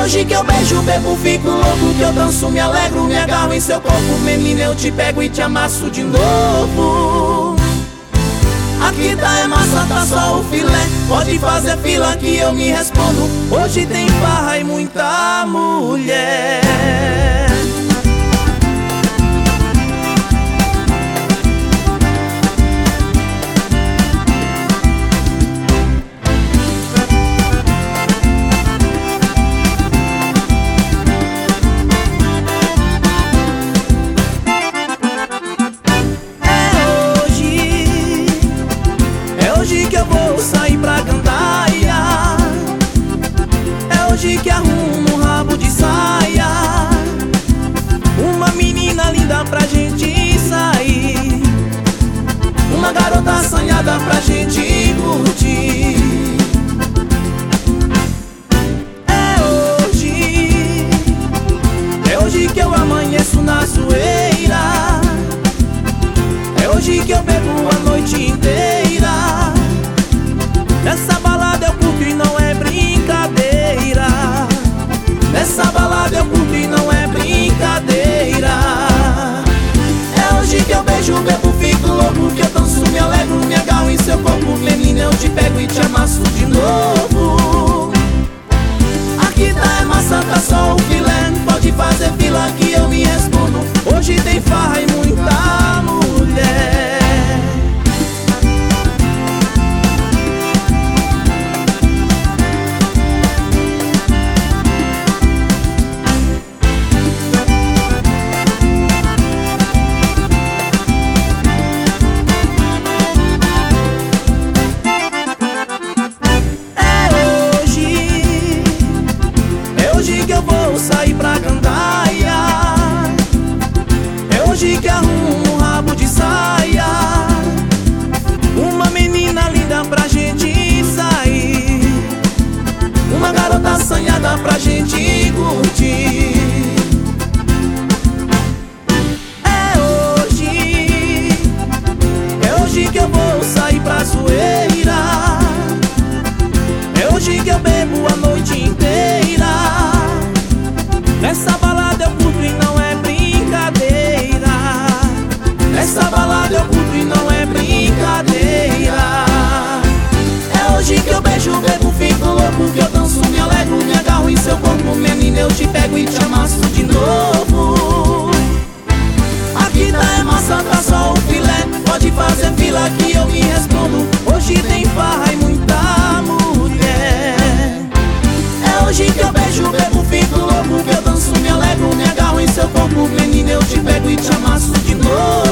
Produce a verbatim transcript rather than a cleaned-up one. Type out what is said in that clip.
hoje que eu beijo, bebo, fico louco, que eu danço, me alegro, me agarro em seu corpo. Menina, eu te pego e te amasso de novo. Aqui tá é massa, tá só o filé. Pode fazer fila que eu me respondo. Hoje tem farra e muita mulher. Hoje que eu vou sair pra gandaia, é hoje que arrumo um rabo de saia, uma menina linda pra gente sair, uma garota assanhada pra gente curtir. É hoje, é hoje que eu amanheço na zoeira, é hoje que eu bebo a noite inteira. Nessa balada eu curto e não é brincadeira. Nessa balada eu curto e não é brincadeira. É hoje que eu beijo, bebo, fico louco, que eu danço, me alegro, me agarro em seu corpo. Menina, eu te pego e te amasso de novo. Aqui tá é massa, tá só o filé. Pode fazer fila que eu me respondo. Hoje tem farra e muita mulher. Sair pra gandaia, é hoje que arrumo um rabo de saia, uma menina linda pra gente sair, uma garota assanhada pra gente curtir. É hoje, é hoje que eu vou sair pra zoeira, é hoje que eu bebo a noite inteira. Nessa balada eu curto e não é brincadeira. Nessa balada eu curto e não é brincadeira. É hoje que eu beijo, bebo, fico louco, que eu danço, me alegro, me agarro em seu corpo. Menina, eu te pego e te amasso de novo. Aqui tá é massa, tá só o filé. Pode fazer fila que eu me respondo. Hoje tem farra e muita mulher. É hoje que eu beijo, bebo, fico louco, que eu danço, me alegro, me agarro em seu corpo. Menina, eu te pego e te amasso de novo.